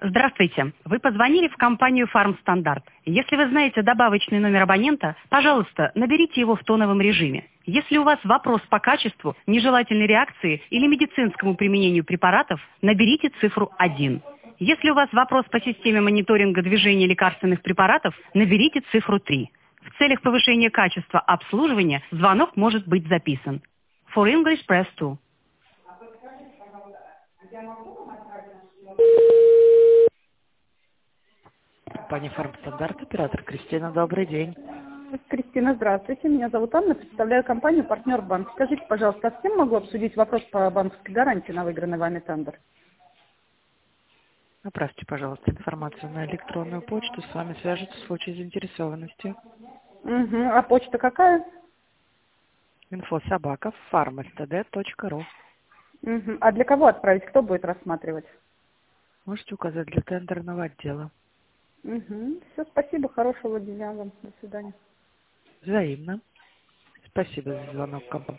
Здравствуйте. Вы позвонили в компанию «Фармстандарт». Если вы знаете добавочный номер абонента, пожалуйста, наберите его в тоновом режиме. Если у вас вопрос по качеству, нежелательной реакции или медицинскому применению препаратов, наберите цифру 1. Если у вас вопрос по системе мониторинга движения лекарственных препаратов, наберите цифру 3. В целях повышения качества обслуживания звонок может быть записан. For English, press 2. Компания «Фармстандарт», оператор Кристина, добрый день. Кристина, здравствуйте. Меня зовут Анна, представляю компанию «Партнер Банк». Скажите, пожалуйста, а с кем могу обсудить вопрос по банковской гарантии на выигранный вами тендер? Направьте, пожалуйста, информацию на электронную почту, с вами свяжутся в случае заинтересованности. Угу. А почта какая? info@farmstd.ru. Угу. А для кого отправить? Кто будет рассматривать? Можете указать для тендерного отдела. Угу. Все, спасибо, хорошего дня вам. До свидания. Взаимно. Спасибо за звонок.